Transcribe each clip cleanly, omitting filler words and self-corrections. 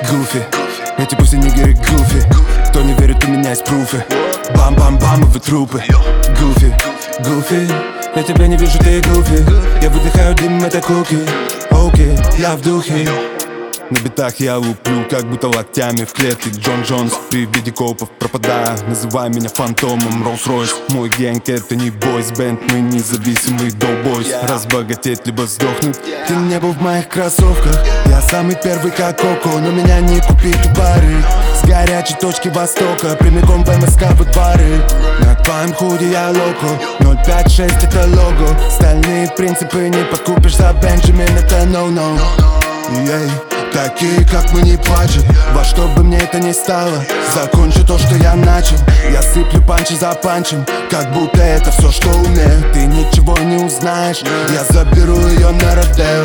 Гуфи, эти пусть нигеры гуфи. Кто не верит, у меня есть пруфы. Бам-бам-бам, и вы трупы. Гуфи, гуфи, я тебя не вижу, ты гуфи. Я выдыхаю дым, это куки. Окей, я в духе. На битах я луплю, как будто локтями в клетке Джон Джонс. При виде копов пропадаю, называй меня фантомом. Роллс-Ройс, мой гэнг это не бойс-бенд. Мы независимый доу-бойс. Разбогатеть либо сдохнуть. Ты не был в моих кроссовках. Я самый первый как Коко, но меня не купить в бары. С горячей точки востока, прямиком в МСК в бары. На твоем худе я локо, 056 это лого. Стальные принципы не подкупишь за Бенджамин, это no-no. Такие, как мы, не плачут. Во что бы мне это ни стало, закончу то, что я начал. Я сыплю панчи за панчем, как будто это все, что умею. Ты ничего не узнаешь, я заберу ее на Родео.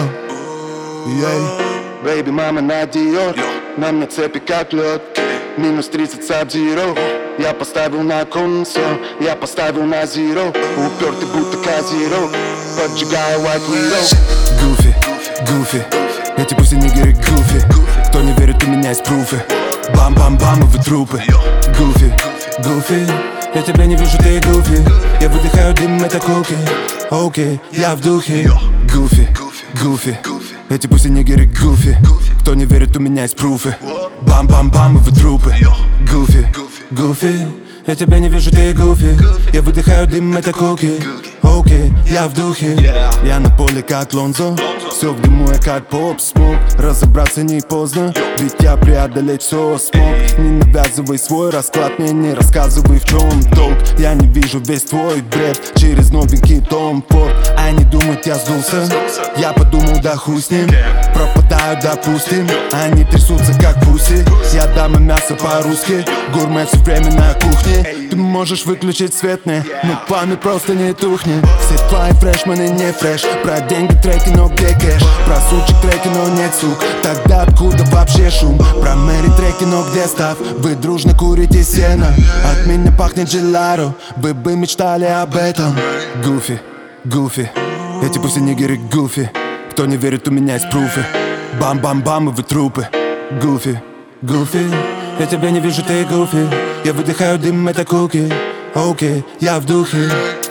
Бэйби, мама на Диор, на мне цепи как лед. Минус 30 саб-зиро. Я поставил на кон все, я поставил на зиро. Упертый будто казиро, поджигаю white widow. Гуфи, гуфи, эти пусть нигеры гуфи. Кто не верит, у меня есть пруфы. Бам-бам-бам, и вы трупы. Гуфи, гуфи, я тебя не вижу, ты гуфи. Я выдыхаю дым, это куки. Окей, я в духе. Гуфи, гуфи, эти пусть нигеры гуфи. Кто не верит, у меня есть пруфы. Бам-бам-бам, и вы трупы. Гуфи, гуфи, я тебя не вижу, ты гуфи. Я выдыхаю дым, это куки. Окей, я в духе. Я на поле как Лонзо. Все в дыму, я как поп-смог. Разобраться не поздно, ведь я преодолеть все смог. Не навязывай свой расклад, мне не рассказывай, в чем толк. Я не вижу весь твой бред через новенький Том Форд. Они думают, я сдулся, я подумал, да хуй с ним. Пропадаю, допустим, они трясутся как пуси. Я дам им мясо по-русски, гурмет все время на кухне. Ты можешь выключить свет, не, но пламя просто не тухнет. Все твои фрешмены не фреш. Про деньги треки, но где кэш? Про сучек треки, но нет сук. Тогда откуда вообще шум? Про Мэри треки, но где став? Вы дружно курите сено. От меня пахнет джеларо. Вы бы мечтали об этом. Гуфи, гуфи, эти пусть нигеры гуфи. Кто не верит, у меня есть пруфы. Бам-бам-бам, и вы трупы. Гуфи, гуфи, я тебя не вижу, ты гуфи. Я выдыхаю дым, это куки. Окей, я в духе.